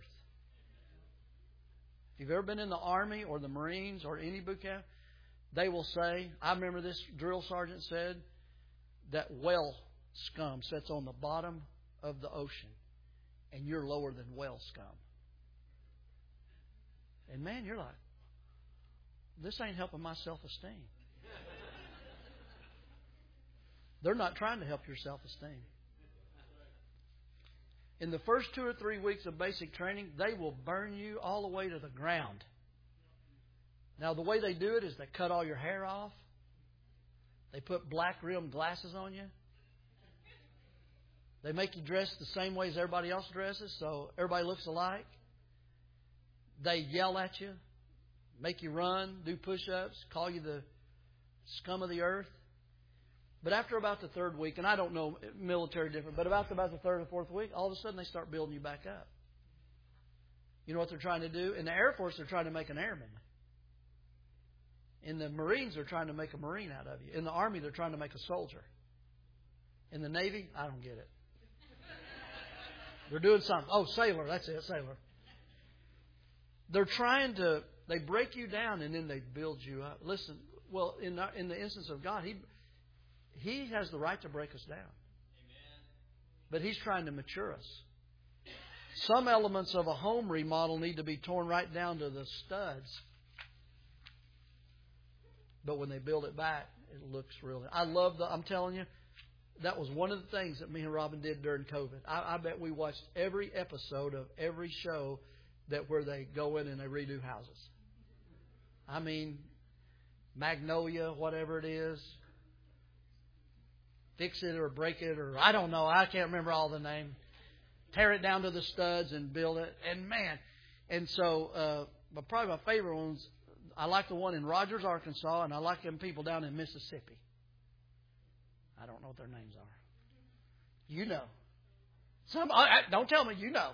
If you've ever been in the Army or the Marines or any boot camp, they will say, I remember this drill sergeant said, that whale scum sits on the bottom of the ocean, and you're lower than whale scum. And man, you're like, this ain't helping my self-esteem. They're not trying to help your self-esteem. In the first 2 or 3 weeks of basic training, they will burn you all the way to the ground. Now, the way they do it is they cut all your hair off. They put black rimmed glasses on you. They make you dress the same way as everybody else dresses, so everybody looks alike. They yell at you, make you run, do push-ups, call you the scum of the earth. But after about the 3rd week, and I don't know military different, but about the 3rd or 4th week, all of a sudden they start building you back up. You know what they're trying to do? In the Air Force, they're trying to make an airman. In the Marines, they're trying to make a Marine out of you. In the Army, they're trying to make a soldier. In the Navy, I don't get it. They're doing something. Oh, sailor. That's it, sailor. They're trying to, they break you down and then they build you up. Listen, well, in the instance of God, He has the right to break us down. Amen. But He's trying to mature us. Some elements of a home remodel need to be torn right down to the studs. But when they build it back, it looks really... I'm telling you, That was one of the things that me and Robin did during COVID. I bet we watched every episode of every show where they go in and they redo houses. I mean, Magnolia, whatever it is. Fix it or break it, or I don't know. I can't remember all the name. Tear it down to the studs and build it. And man, and so, but probably my favorite ones, I like the one in Rogers, Arkansas, and I like them people down in Mississippi. I don't know what their names are. You know. Don't tell me, you know.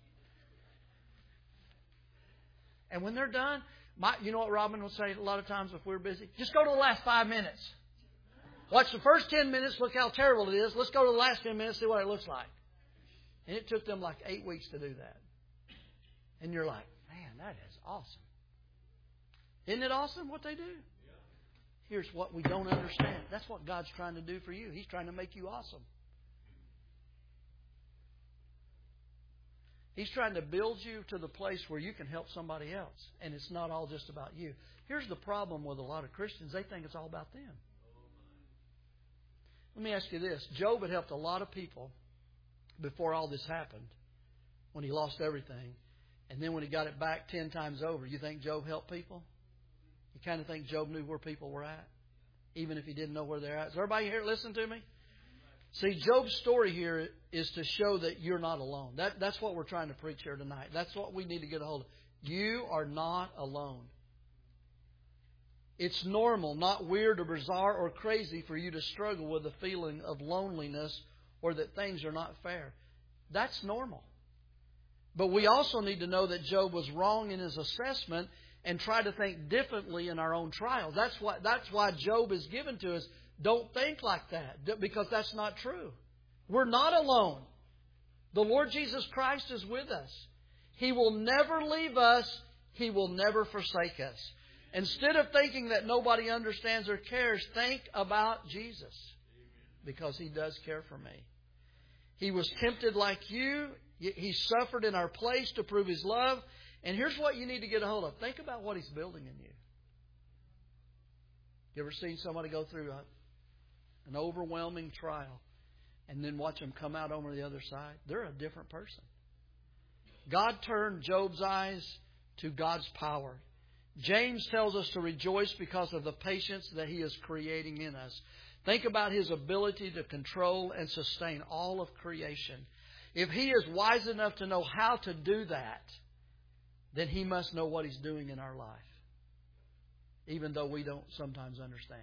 And when they're done, you know what Robin will say a lot of times if we're busy? Just go to the last 5 minutes. Watch the first 10 minutes, look how terrible it is. Let's go to the last 10 minutes, see what it looks like. And it took them like 8 weeks to do that. And you're like, man, that is awesome. Isn't it awesome what they do? Here's what we don't understand. That's what God's trying to do for you. He's trying to make you awesome. He's trying to build you to the place where you can help somebody else. And it's not all just about you. Here's the problem with a lot of Christians. They think it's all about them. Let me ask you this. Job had helped a lot of people before all this happened, when he lost everything. And then when he got it back 10 times over, you think Job helped people? You kind of think Job knew where people were at, even if he didn't know where they're at. Is everybody here listen to me? See, Job's story here is to show that you're not alone. That's what we're trying to preach here tonight. That's what we need to get a hold of. You are not alone. It's normal, not weird or bizarre or crazy for you to struggle with a feeling of loneliness or that things are not fair. That's normal. But we also need to know that Job was wrong in his assessment and try to think differently in our own trials. That's why Job is given to us. Don't think like that, because that's not true. We're not alone. The Lord Jesus Christ is with us. He will never leave us. He will never forsake us. Instead of thinking that nobody understands or cares, think about Jesus, because He does care for me. He was tempted like you. He suffered in our place to prove His love. And here's what you need to get a hold of. Think about what He's building in you. You ever seen somebody go through an overwhelming trial and then watch them come out over the other side? They're a different person. God turned Job's eyes to God's power. James tells us to rejoice because of the patience that He is creating in us. Think about His ability to control and sustain all of creation. If He is wise enough to know how to do that, then He must know what He's doing in our life, even though we don't sometimes understand.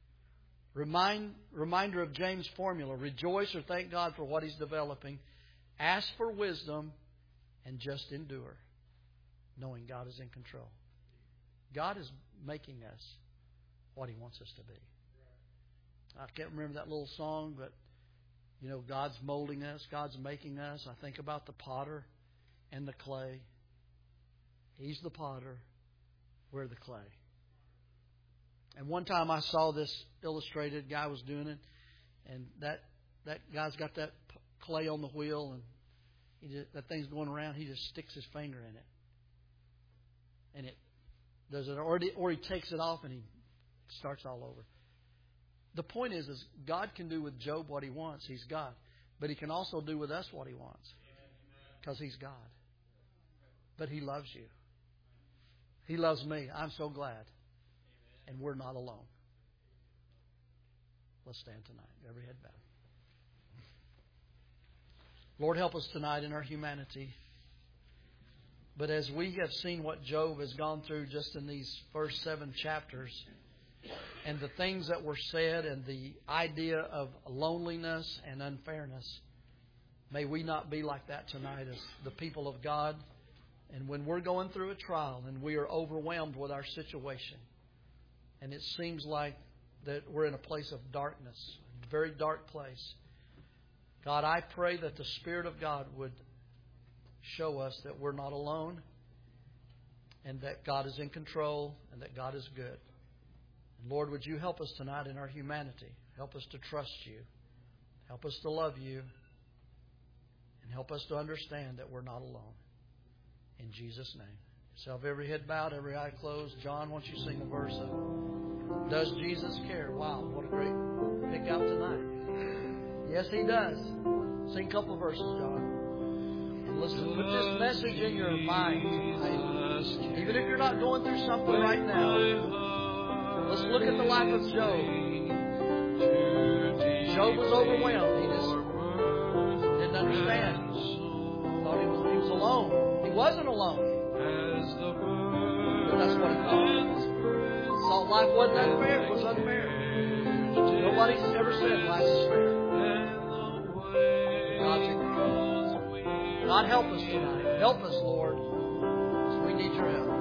Reminder of James' formula. Rejoice or thank God for what He's developing. Ask for wisdom and just endure, knowing God is in control. God is making us what He wants us to be. I can't remember that little song, but you know, God's molding us. God's making us. I think about the potter and the clay. He's the potter. We're the clay. And one time I saw this illustrated. Guy was doing it, and that guy's got that clay on the wheel, and that thing's going around. He just sticks his finger in it, and it does it, or he takes it off and he starts all over. The point is God can do with Job what He wants. He's God. But He can also do with us what He wants, because He's God. But He loves you. He loves me. I'm so glad. And we're not alone. Let's stand tonight. Every head bowed. Lord, help us tonight in our humanity. But as we have seen what Job has gone through just in these first 7 chapters, and the things that were said, and the idea of loneliness and unfairness, may we not be like that tonight as the people of God. And when we're going through a trial and we are overwhelmed with our situation, and it seems like that we're in a place of darkness, a very dark place, God, I pray that the Spirit of God would show us that we're not alone, and that God is in control, and that God is good. And Lord, would You help us tonight in our humanity? Help us to trust You. Help us to love You. And help us to understand that we're not alone. In Jesus' name. So have every head bowed, every eye closed. John, won't you sing the verse of Does Jesus Care? Wow, what a great pick out tonight. Yes, He does. Sing a couple of verses, John. And listen, put this message in your mind tonight. Even if you're not going through something right now, let's look at the life of Job. Job was overwhelmed. He just didn't understand. Thought he was alone. He wasn't alone. But that's what he thought. Thought life wasn't unfair. It was unfair. Nobody's ever said life is fair. God's in control. God, help us tonight. Help us, Lord. We need your help.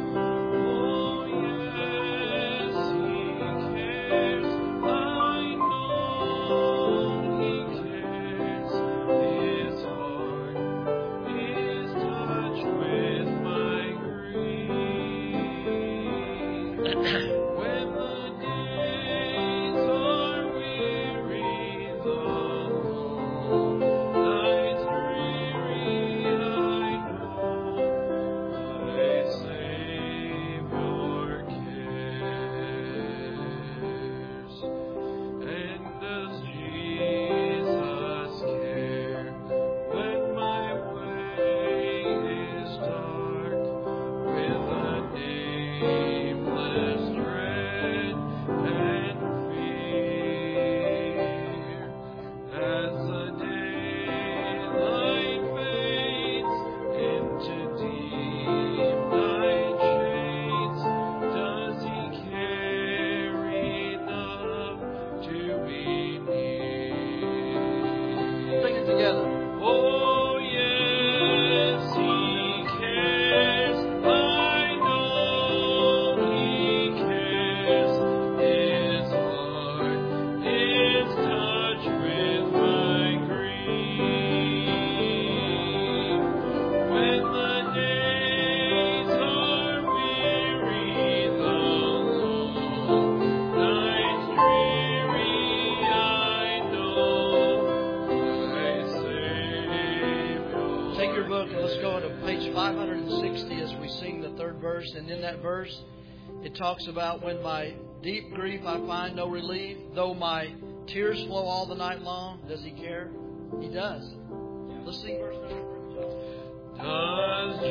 And in that verse, it talks about when by deep grief I find no relief, though my tears flow all the night long. Does He care? He does. Let's sing verse number 3. Does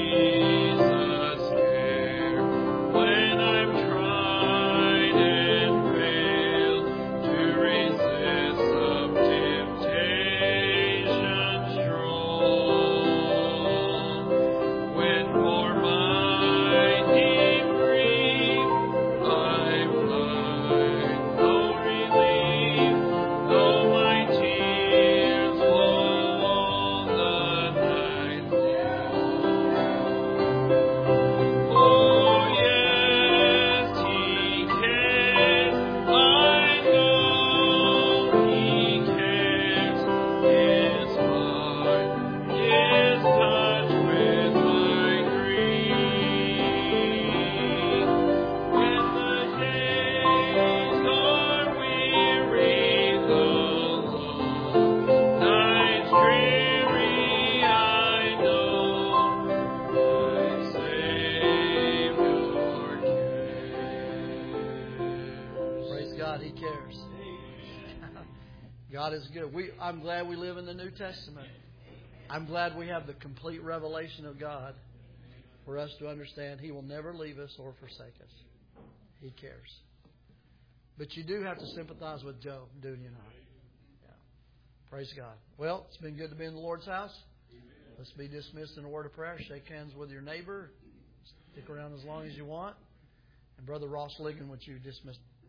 Jesus care when I'm tried and fail to resist some temptation strong? When for my God is good. I'm glad we live in the New Testament. I'm glad we have the complete revelation of God for us to understand He will never leave us or forsake us. He cares. But you do have to sympathize with Job, don't you not? Yeah. Praise God. Well, it's been good to be in the Lord's house. Let's be dismissed in a word of prayer. Shake hands with your neighbor. Stick around as long as you want. And Brother Ross Ligon, would you dismiss